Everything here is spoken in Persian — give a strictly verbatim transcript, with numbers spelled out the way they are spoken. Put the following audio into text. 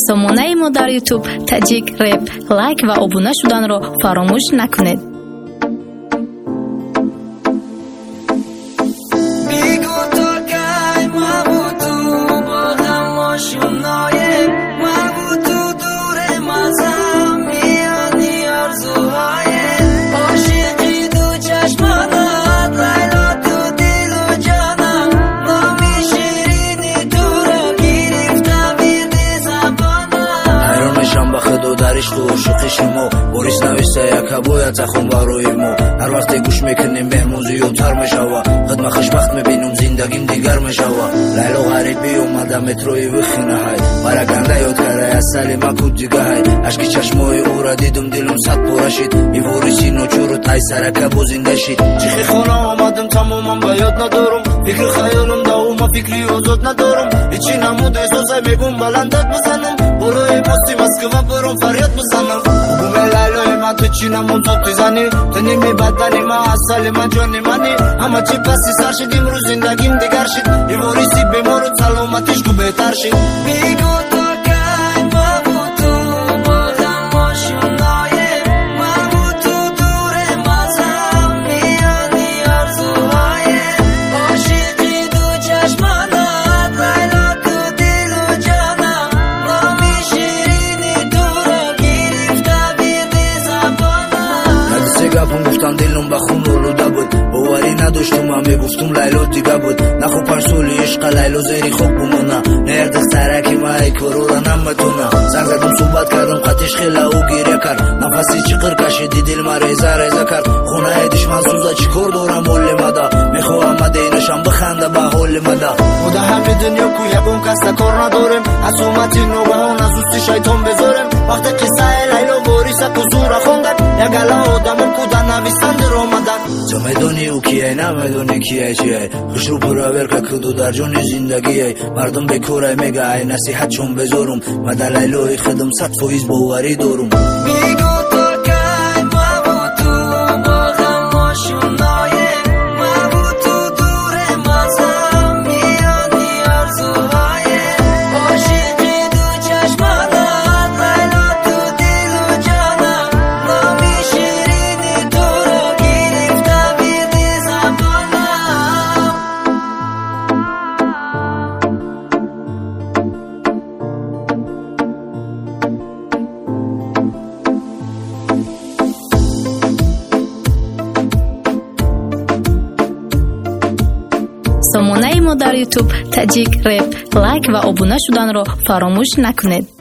سامانه ما در یوتیوب تاجیک رپ لایک و ابونه شدن را فراموش نکنید. عشقشمو بوریس نویسته یک باید خون بارویمو هر وقت گوش میکنیم مهمون زیادتر میشوه خدمه خوشبخت میبینم زندگیم دیگر میشوه لیلا غریبی اومده متروی وخینه های برگنده یاد کرده از سالی مکود دیگه های عشق چشمای او را دیدم دلم صد پوره شد ای بوریسی نوچورو تای سرکه بوزنده شد چیخی خونه آمدم تماما به یاد ندارم فکر خیالم داوما فکری آزاد ندارم هیچی نمود احساسه میگم بلندت بزنم بروی پستی مسکوه برم فریاد بزنم بومه لیلای من تو چی نمون زود تیزنی تو نیمی بدنی من اصلی من جانی منی اما چی پسی سر شد امروز زندگیم دیگر شد ای واریسی بیمار و سلامتیش کو بهتر شد بیگو تو که ما بود تو با غماشون نایه ما بود تو دور مازم میانی ارزوهای عاشقی دو چشمانات لیلا تو دل و جانم نامی شیرینی تو را گرفته بیدی زبانم ندیسه گپم گفتم دلم بخون رولوده بود باوری نداشتم من میگفتم لیلا دیگه بود نخو پنج سولی عشق لیلا زیری خوب بمونه نرده سرکی ما ای کرو را نمتونه زنگ زدم صحبت کردم قطعش خیلی او گیره کرد نفسی چقر کشیدی دل ما ریزه ریزه کرد خونه دشمن سوزه چی کار دارم حال مده میخواهم مدینشم بخنده به حال مده بوده همه دنیا کو یکون کس کار ندارم از اومتی نوبهان از اوستی شیطان بذارم وقتی قصه لیلا واریسه کسور خوندن یک گله آدمون کودن نویسند رو آمدن تو میدونی او کیه نمیدونی کیه چیه خوش رو پورا ورکه کدو در جون زندگیه مردم به کوره میگه ای نصیحت چون بذارم و در لیلای خدم صد فویز باوری دارم بیگو تو که ما بود تو با غماشون نایه ما بود تو دور مازم میانی ارزوهای عاشقی دو چشمانات لیلا تو دل و جانم نامی شیرینی تو را گرفته بیدی زبانم سامانه ما در یوتیوب تاجیک رپ لایک و ابونه شدن را فراموش نکنید.